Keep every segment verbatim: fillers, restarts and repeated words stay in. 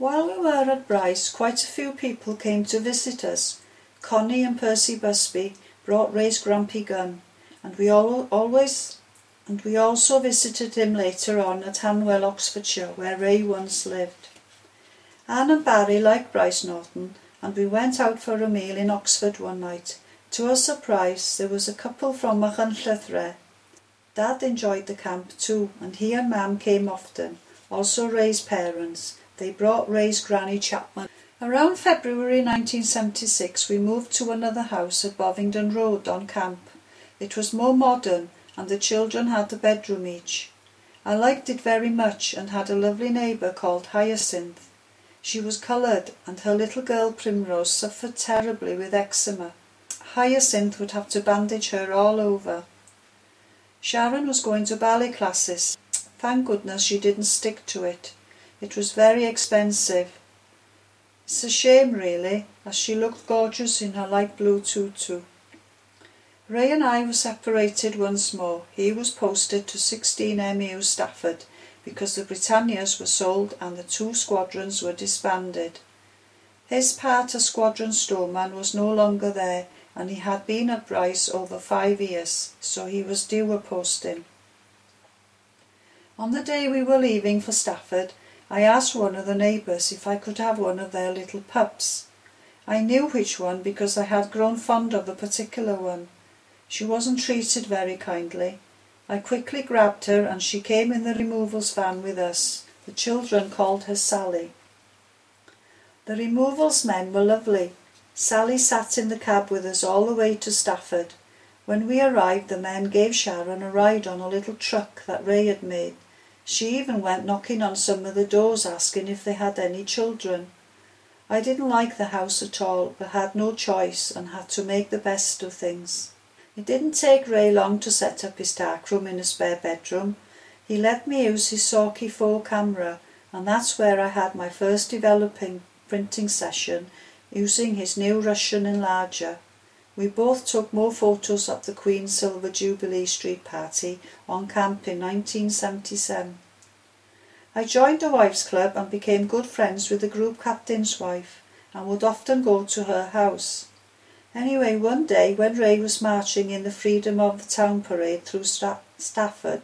While we were at Bryce, quite a few people came to visit us. Connie and Percy Busby brought Ray's grumpy gun, and we all, always and we also visited him later on at Hanwell, Oxfordshire, where Ray once lived. Anne and Barry liked Bryce Norton, and we went out for a meal in Oxford one night. To our surprise, there was a couple from Machynllythre. Dad enjoyed the camp too, and he and Mam came often, also Ray's parents. They brought Ray's granny Chapman. Around February nineteen seventy-six we moved to another house at Bovingdon Road on camp. It was more modern, and the children had a bedroom each. I liked it very much and had a lovely neighbour called Hyacinth. She was coloured, and her little girl Primrose suffered terribly with eczema. Hyacinth would have to bandage her all over. Sharon was going to ballet classes. Thank goodness she didn't stick to it. It was very expensive. It's a shame really, as she looked gorgeous in her light blue tutu. Ray and I were separated once more. He was posted to sixteen M U Stafford because the Britannias were sold and the two squadrons were disbanded. His part as squadron storeman was no longer there, and he had been at Bryce over five years, so he was due a posting. On the day we were leaving for Stafford, I asked one of the neighbours if I could have one of their little pups. I knew which one because I had grown fond of a particular one. She wasn't treated very kindly. I quickly grabbed her and she came in the removals van with us. The children called her Sally. The removals men were lovely. Sally sat in the cab with us all the way to Stafford. When we arrived, the men gave Sharon a ride on a little truck that Ray had made. She even went knocking on some of the doors asking if they had any children. I didn't like the house at all, but had no choice and had to make the best of things. It didn't take Ray long to set up his darkroom in a spare bedroom. He let me use his Sawkey four camera, and that's where I had my first developing printing session using his new Russian enlarger. We both took more photos of the Queen's Silver Jubilee Street Party on camp in nineteen seventy-seven. I joined a wives' club and became good friends with the group captain's wife and would often go to her house. Anyway, one day when Ray was marching in the Freedom of the Town parade through Sta- Stafford,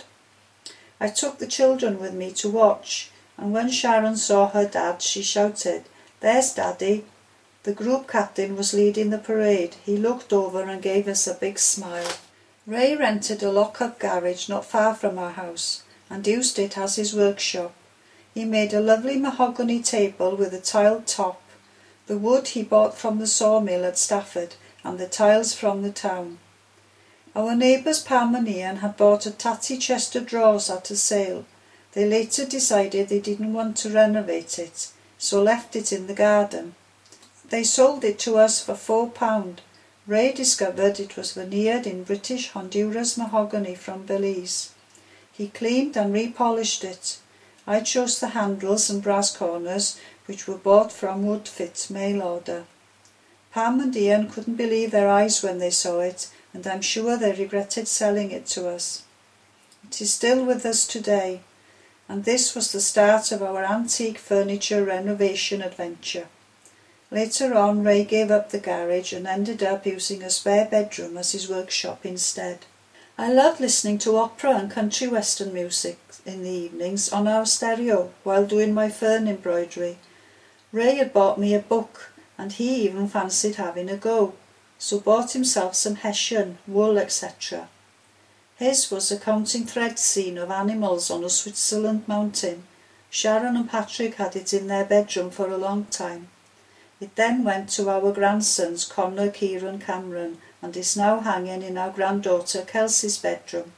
I took the children with me to watch, and when Sharon saw her dad, she shouted, "There's Daddy." The group captain was leading the parade. He looked over and gave us a big smile. Ray rented a lock-up garage not far from our house and used it as his workshop. He made a lovely mahogany table with a tiled top. The wood he bought from the sawmill at Stafford and the tiles from the town. Our neighbours Pam and Ian had bought a tatty chest of drawers at a sale. They later decided they didn't want to renovate it, so left it in the garden. They sold it to us for four pounds. Ray discovered it was veneered in British Honduras mahogany from Belize. He cleaned and repolished it. I chose the handles and brass corners, which were bought from Woodfit mail order. Pam and Ian couldn't believe their eyes when they saw it, and I'm sure they regretted selling it to us. It is still with us today, and this was the start of our antique furniture renovation adventure. Later on, Ray gave up the garage and ended up using a spare bedroom as his workshop instead. I loved listening to opera and country western music in the evenings on our stereo while doing my fern embroidery. Ray had bought me a book, and he even fancied having a go, so bought himself some hessian, wool, et cetera. His was a counting thread scene of animals on a Switzerland mountain. Sharon and Patrick had it in their bedroom for a long time. It then went to our grandsons Connor, Kieran, Cameron, and is now hanging in our granddaughter Kelsey's bedroom.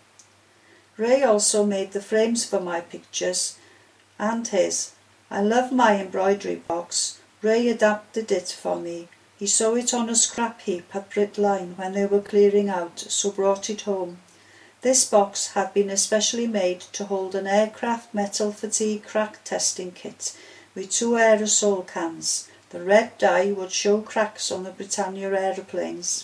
Ray also made the frames for my pictures and his. I love my embroidery box. Ray adapted it for me. He saw it on a scrap heap at Britline when they were clearing out, so brought it home. This box had been especially made to hold an aircraft metal fatigue crack testing kit with two aerosol cans. The red dye would show cracks on the Britannia aeroplanes.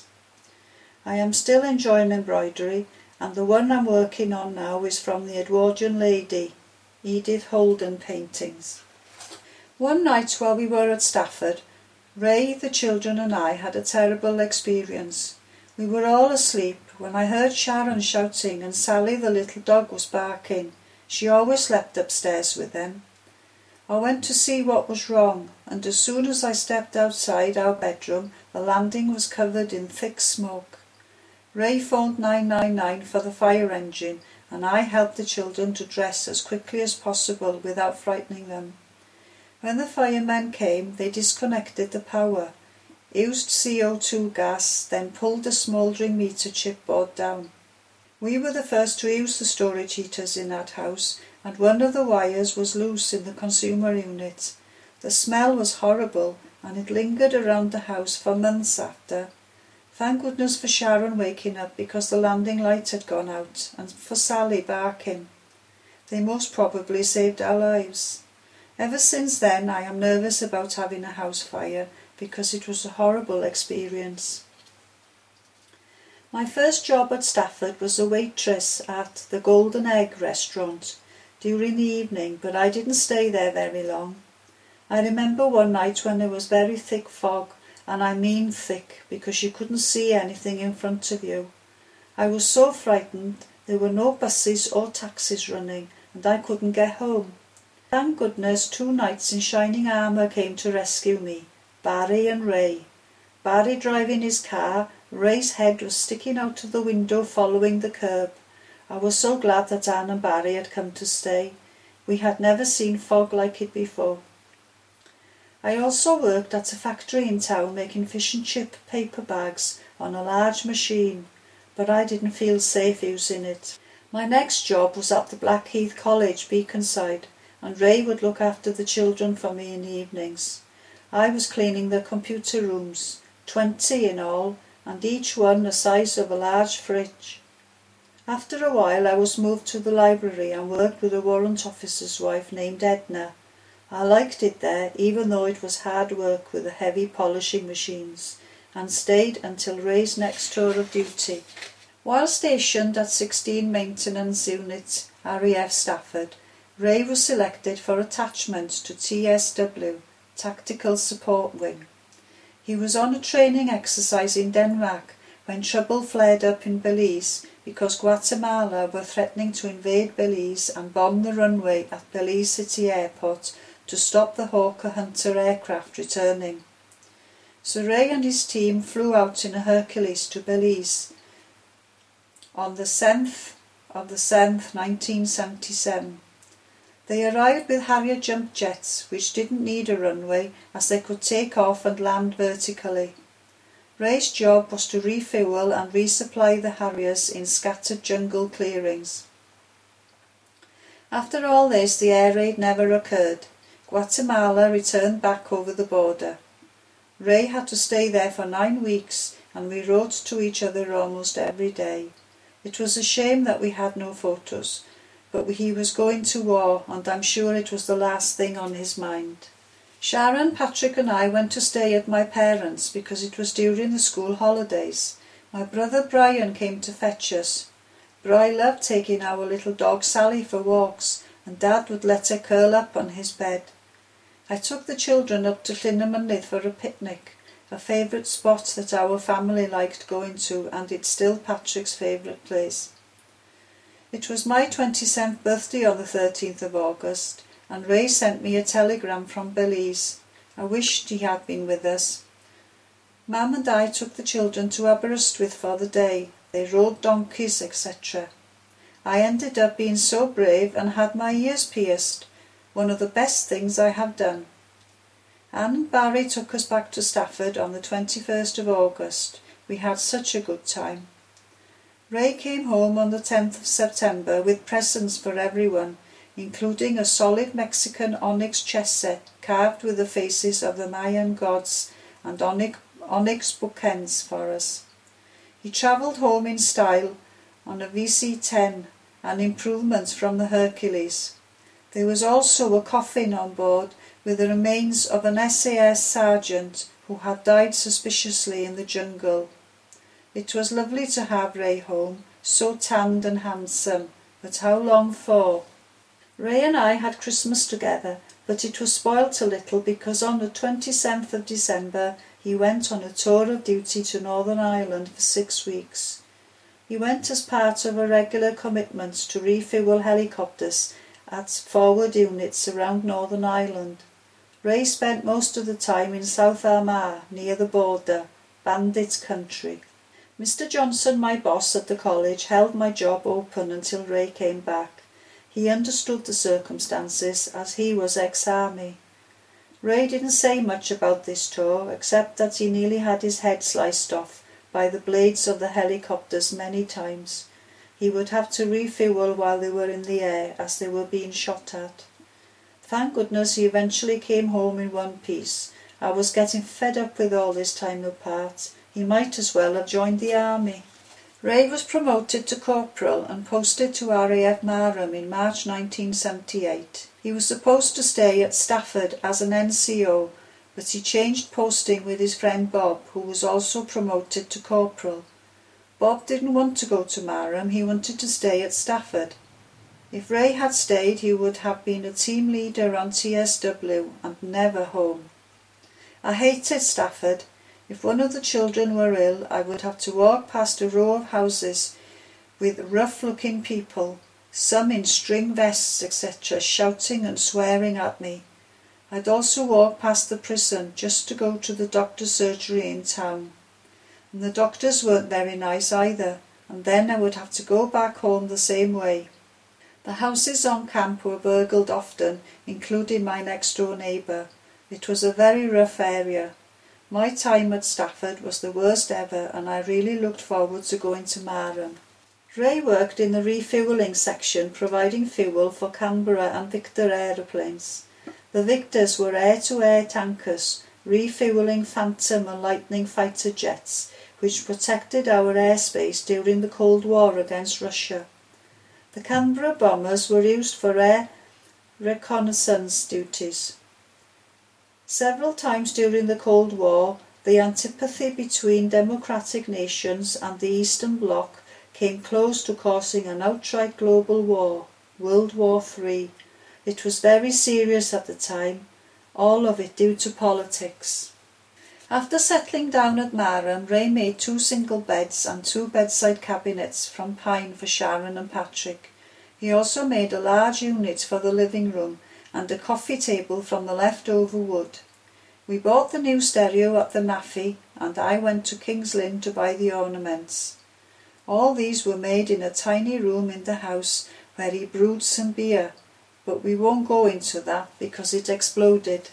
I am still enjoying embroidery, and the one I'm working on now is from the Edwardian Lady, Edith Holden paintings. One night while we were at Stafford, Ray, the children and I had a terrible experience. We were all asleep when I heard Sharon shouting and Sally the little dog was barking. She always slept upstairs with them. I went to see what was wrong, and as soon as I stepped outside our bedroom, the landing was covered in thick smoke. Ray phoned nine nine nine for the fire engine, and I helped the children to dress as quickly as possible without frightening them. When the firemen came, they disconnected the power, used C O two gas, then pulled the smouldering meter chipboard down. We were the first to use the storage heaters in that house, and one of the wires was loose in the consumer unit. The smell was horrible, and it lingered around the house for months after. Thank goodness for Sharon waking up because the landing light had gone out, and for Sally barking. They most probably saved our lives. Ever since then I am nervous about having a house fire because it was a horrible experience. My first job at Stafford was a waitress at the Golden Egg restaurant during the evening, but I didn't stay there very long. I remember one night when there was very thick fog, and I mean thick, because you couldn't see anything in front of you. I was so frightened there were no buses or taxis running, and I couldn't get home. Thank goodness two knights in shining armour came to rescue me, Barry and Ray. Barry driving his car, Ray's head was sticking out of the window following the curb. I was so glad that Anne and Barry had come to stay. We had never seen fog like it before. I also worked at a factory in town making fish and chip paper bags on a large machine, but I didn't feel safe using it. My next job was at the Blackheath College, Beaconside, and Ray would look after the children for me in the evenings. I was cleaning the computer rooms, twenty in all, and each one the size of a large fridge. After a while I was moved to the library and worked with a warrant officer's wife named Edna. I liked it there, even though it was hard work with the heavy polishing machines, and stayed until Ray's next tour of duty. While stationed at sixteen Maintenance Unit, R A F Stafford, Ray was selected for attachment to T S W, Tactical Support Wing. He was on a training exercise in Denmark when trouble flared up in Belize because Guatemala were threatening to invade Belize and bomb the runway at Belize City Airport to stop the Hawker Hunter aircraft returning. So Ray and his team flew out in a Hercules to Belize on the seventh of the seventh, nineteen seventy-seven. They arrived with Harrier jump jets, which didn't need a runway as they could take off and land vertically. Ray's job was to refuel and resupply the Harriers in scattered jungle clearings. After all this, the air raid never occurred. Guatemala returned back over the border. Ray had to stay there for nine weeks, and we wrote to each other almost every day. It was a shame that we had no photos, but he was going to war, and I'm sure it was the last thing on his mind. Sharon, Patrick and I went to stay at my parents' because it was during the school holidays. My brother Brian came to fetch us. Bri loved taking our little dog Sally for walks, and Dad would let her curl up on his bed. I took the children up to Llinymynedd for a picnic, a favourite spot that our family liked going to, and it's still Patrick's favourite place. It was my twenty-seventh birthday on the thirteenth of August, and Ray sent me a telegram from Belize. I wished he had been with us. Mam and I took the children to Aberystwyth for the day. They rode donkeys, et cetera. I ended up being so brave and had my ears pierced, one of the best things I have done. Anne and Barry took us back to Stafford on the twenty-first of August. We had such a good time. Ray came home on the tenth of September with presents for everyone, including a solid Mexican onyx chess set carved with the faces of the Mayan gods and onyx, onyx bookends for us. He travelled home in style on a V C ten and improvements from the Hercules. There was also a coffin on board with the remains of an S A S sergeant who had died suspiciously in the jungle. It was lovely to have Ray home, so tanned and handsome, but how long for? Ray and I had Christmas together, but it was spoilt a little because on the twenty-seventh of December he went on a tour of duty to Northern Ireland for six weeks. He went as part of a regular commitment to refuel helicopters at forward units around Northern Ireland. Ray spent most of the time in South Armagh, near the border, bandit country. Mister Johnson, my boss at the college, held my job open until Ray came back. He understood the circumstances, as he was ex-army. Ray didn't say much about this tour, except that he nearly had his head sliced off by the blades of the helicopters many times. He would have to refuel while they were in the air, as they were being shot at. Thank goodness he eventually came home in one piece. I was getting fed up with all this time apart. He might as well have joined the army. Ray was promoted to corporal and posted to R A F Marham in March nineteen seventy-eight. He was supposed to stay at Stafford as an N C O, but he changed posting with his friend Bob, who was also promoted to corporal. Bob didn't want to go to Marham, he wanted to stay at Stafford. If Ray had stayed, he would have been a team leader on T S W and never home. I hated Stafford. If one of the children were ill, I would have to walk past a row of houses with rough-looking people, some in string vests, et cetera, shouting and swearing at me. I'd also walk past the prison just to go to the doctor's surgery in town. And the doctors weren't very nice either, and then I would have to go back home the same way. The houses on camp were burgled often, including my next-door neighbour. It was a very rough area. My time at Stafford was the worst ever, and I really looked forward to going to Marham. Ray worked in the refuelling section, providing fuel for Canberra and Victor aeroplanes. The Victors were air-to-air tankers, refuelling Phantom and Lightning fighter jets, which protected our airspace during the Cold War against Russia. The Canberra bombers were used for air reconnaissance duties. Several times during the Cold War, the antipathy between democratic nations and the Eastern Bloc came close to causing an outright global war, World War Three. It was very serious at the time, all of it due to politics. After settling down at Marham, Ray made two single beds and two bedside cabinets from pine for Sharon and Patrick. He also made a large unit for the living room and a coffee table from the leftover wood. We bought the new stereo at the Naffy, and I went to King's Lynn to buy the ornaments. All these were made in a tiny room in the house where he brewed some beer, but we won't go into that because it exploded.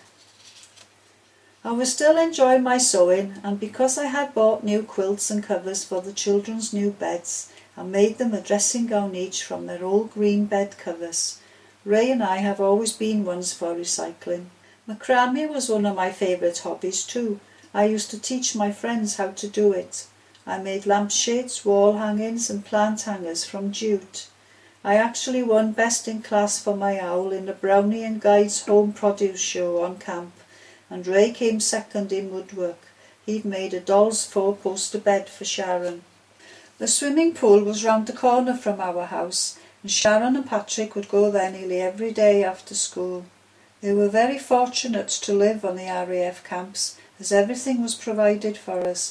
I was still enjoying my sewing, and because I had bought new quilts and covers for the children's new beds, I made them a dressing gown each from their old green bed covers. Ray and I have always been ones for recycling. Macrame was one of my favourite hobbies too. I used to teach my friends how to do it. I made lampshades, wall hangings and plant hangers from jute. I actually won best in class for my owl in the Brownie and Guide's home produce show on camp, and Ray came second in woodwork. He'd made a doll's four-poster bed for Sharon. The swimming pool was round the corner from our house, and Sharon and Patrick would go there nearly every day after school. They were very fortunate to live on the R A F camps, as everything was provided for us.